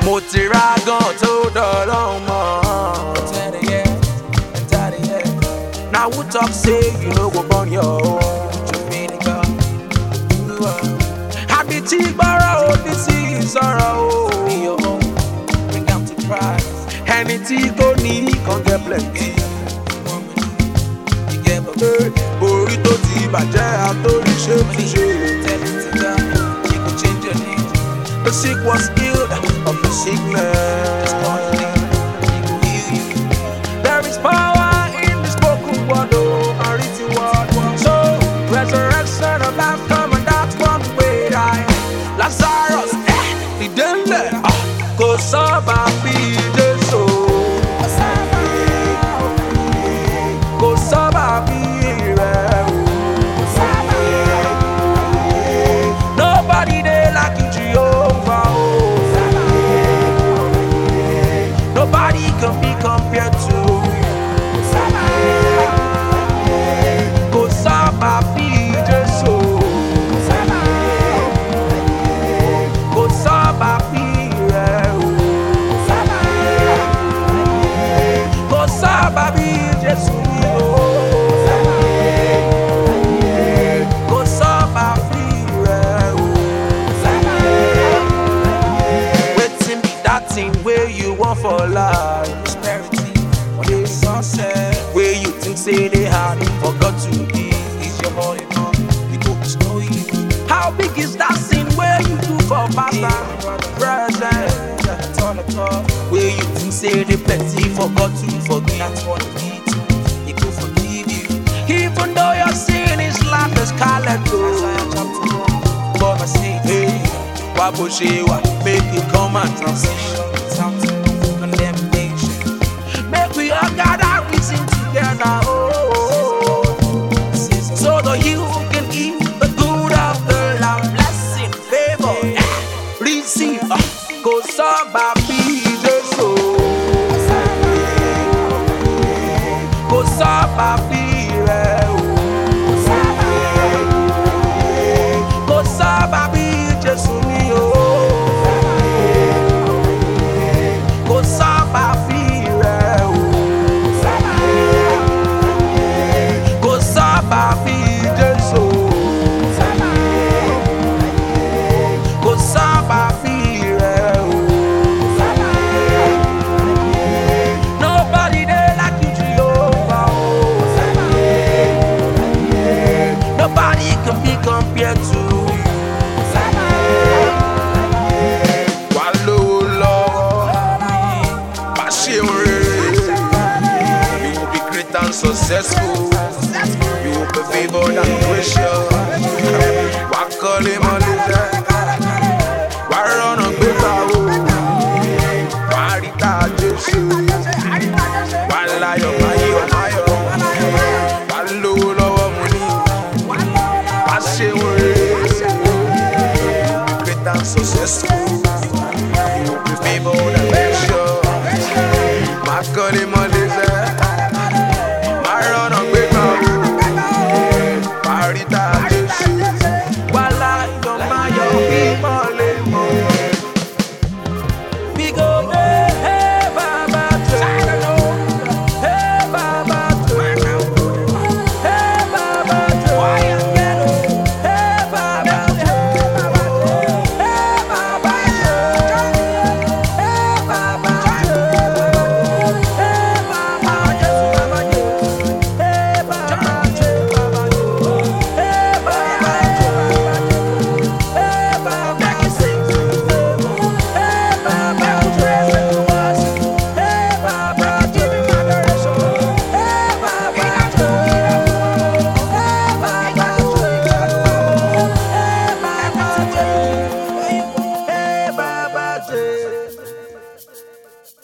Mo ti ra gan tó dọ̀lọ́hún mọ́. Now who talk say you no go burn your own? Àbí tí gbọ́rọ̀ òbí sí ìsọ̀rọ̀ o. Ẹni tí kò ní kan get plenty. Orí tó ti bàjẹ́ àtórí ṣe tún ṣe. The sick was healed of the sickness. There is power in the spoken word, oh, a written word. So resurrection of life come, and that's one way I. Lazarus, the denle, go saba be the soul. Go saba be real. Nobody there like you, Jehovah. Nobody can be compared to. Go saba be the soul. Go saba be real. Go saba be the soul. Go saba be real. Waiting be that thing where you want for life. Prosperity, the sunset. Where you think say they had it, forgot to give. Is your holy on? People know you. How big is that sin where you do for pastor? Present. Where you think say they plenty, forgot to forgive. That's what it needs. He could forgive you. Even though your sin is like the scarlet gold. But I say, hey, Waboshewa, make it come and transition. Condemnation. Make we all gather reason together, oh, so that you can eat the good of the land. Blessing, favor, receive. Go saba be the soul. Go saba be real. Go saba be Jesus me, oh. Go saba be real. Go saba be Jesus. Go saba be real. Nobody there like you, Jehovah. Nobody can be compared to you. Wà lówó lọ́wọ́, bá ṣe rere. You will be great and successful. You will be favored and gracious. Wà kọ́lé mọ́lé jẹ́.